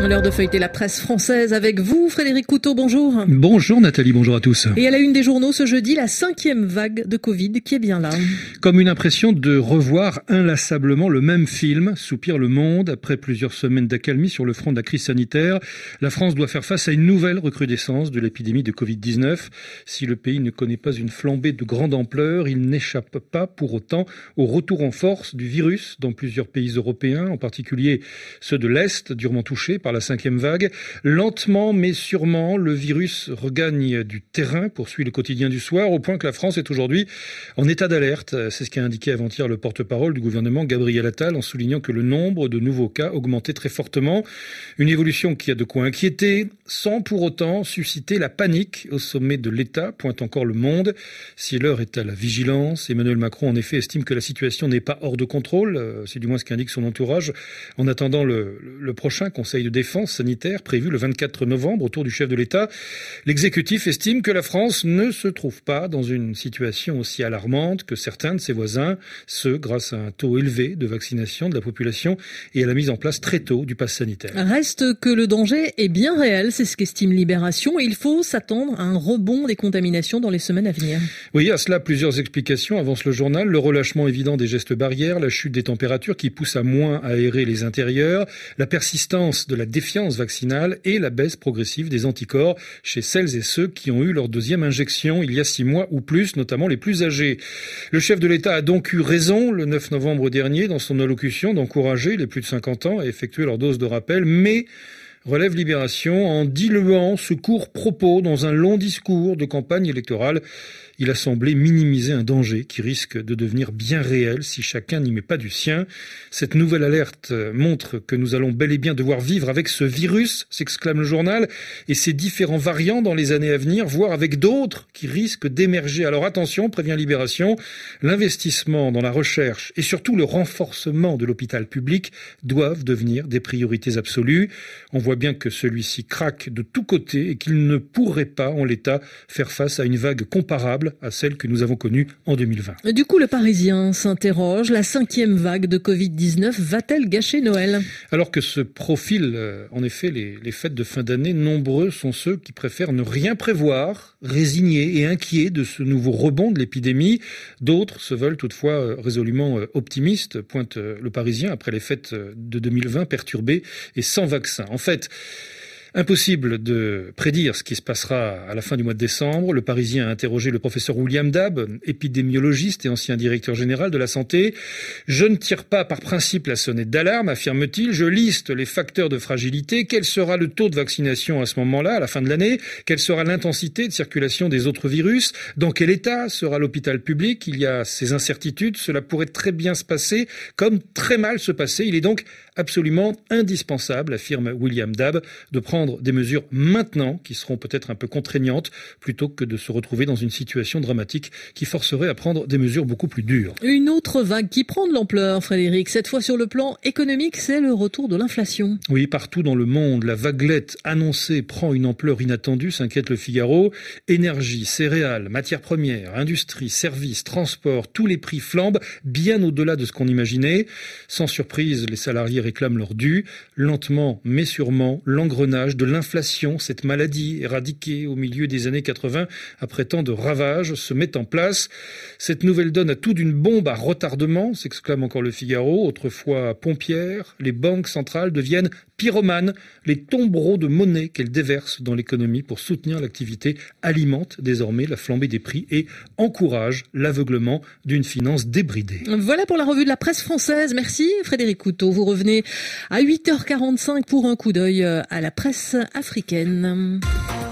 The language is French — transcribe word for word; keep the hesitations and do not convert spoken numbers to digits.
L'heure de feuilleter la presse française avec vous, Frédéric Couteau, bonjour. Bonjour Nathalie, bonjour à tous. Et à la une des journaux ce jeudi, la cinquième vague de Covid qui est bien là. Comme une impression de revoir inlassablement le même film, soupire Le Monde. Après plusieurs semaines d'accalmie sur le front de la crise sanitaire, la France doit faire face à une nouvelle recrudescence de l'épidémie de covid dix-neuf. Si le pays ne connaît pas une flambée de grande ampleur, il n'échappe pas pour autant au retour en force du virus dans plusieurs pays européens, en particulier ceux de l'Est, durement touchés par la cinquième vague. Lentement mais sûrement, le virus regagne du terrain, poursuit le quotidien du soir, au point que la France est aujourd'hui en état d'alerte. C'est ce qu'a indiqué avant-hier le porte-parole du gouvernement, Gabriel Attal, en soulignant que le nombre de nouveaux cas augmentait très fortement. Une évolution qui a de quoi inquiéter, sans pour autant susciter la panique au sommet de l'État, pointe encore Le Monde. Si l'heure est à la vigilance, Emmanuel Macron en effet estime que la situation n'est pas hors de contrôle, c'est du moins ce qu'indique son entourage, en attendant le, le prochain conseil de défense sanitaire prévu le vingt-quatre novembre autour du chef de l'État. L'exécutif estime que la France ne se trouve pas dans une situation aussi alarmante que certains de ses voisins, ce grâce à un taux élevé de vaccination de la population et à la mise en place très tôt du pass sanitaire. Reste que le danger est bien réel, c'est ce qu'estime Libération, et il faut s'attendre à un rebond des contaminations dans les semaines à venir. Oui, à cela plusieurs explications, avance le journal. Le relâchement évident des gestes barrières, la chute des températures qui pousse à moins aérer les intérieurs, la persistance de la défiance vaccinale et la baisse progressive des anticorps chez celles et ceux qui ont eu leur deuxième injection il y a six mois ou plus, notamment les plus âgés. Le chef de l'État a donc eu raison le neuf novembre dernier dans son allocution d'encourager les plus de cinquante ans à effectuer leur dose de rappel, mais relève Libération en diluant ce court propos dans un long discours de campagne électorale. Il a semblé minimiser un danger qui risque de devenir bien réel si chacun n'y met pas du sien. Cette nouvelle alerte montre que nous allons bel et bien devoir vivre avec ce virus, s'exclame le journal, et ses différents variants dans les années à venir, voire avec d'autres qui risquent d'émerger. Alors attention, prévient Libération, l'investissement dans la recherche et surtout le renforcement de l'hôpital public doivent devenir des priorités absolues. On voit bien que celui-ci craque de tous côtés et qu'il ne pourrait pas, en l'état, faire face à une vague comparable à celle que nous avons connue en deux mille vingt. Du coup, le Parisien s'interroge, la cinquième vague de covid dix-neuf va-t-elle gâcher Noël ? Alors que se profilent euh, en effet les, les fêtes de fin d'année, nombreux sont ceux qui préfèrent ne rien prévoir, résignés et inquiets de ce nouveau rebond de l'épidémie. D'autres se veulent toutefois euh, résolument euh, optimistes, pointe euh, le Parisien, après les fêtes de deux mille vingt perturbées et sans vaccin. En fait, impossible de prédire ce qui se passera à la fin du mois de décembre. Le Parisien a interrogé le professeur William Dab, épidémiologiste et ancien directeur général de la santé. « Je ne tire pas par principe la sonnette d'alarme, affirme-t-il. Je liste les facteurs de fragilité. Quel sera le taux de vaccination à ce moment-là, à la fin de l'année ? Quelle sera l'intensité de circulation des autres virus ? Dans quel état sera l'hôpital public ? Il y a ces incertitudes. Cela pourrait très bien se passer comme très mal se passer. Il est donc absolument indispensable, affirme William Dab, de prendre des mesures maintenant qui seront peut-être un peu contraignantes plutôt que de se retrouver dans une situation dramatique qui forcerait à prendre des mesures beaucoup plus dures. Une autre vague qui prend de l'ampleur, Frédéric. Cette fois sur le plan économique, c'est le retour de l'inflation. Oui, partout dans le monde, la vaguelette annoncée prend une ampleur inattendue, s'inquiète le Figaro. Énergie, céréales, matières premières, industrie, services, transports, tous les prix flambent bien au-delà de ce qu'on imaginait. Sans surprise, les salariés réclament leur dû. Lentement mais sûrement, l'engrenage de l'inflation, cette maladie éradiquée au milieu des années quatre-vingts après tant de ravages, se met en place. Cette nouvelle donne à tout d'une bombe à retardement, s'exclame encore le Figaro. Autrefois pompières, les banques centrales deviennent pyromanes. Les tombereaux de monnaie qu'elles déversent dans l'économie pour soutenir l'activité alimentent désormais la flambée des prix et encouragent l'aveuglement d'une finance débridée. Voilà pour la revue de la presse française. Merci Frédéric Couteau. Vous revenez à huit heures quarante-cinq pour un coup d'œil à la presse africaine.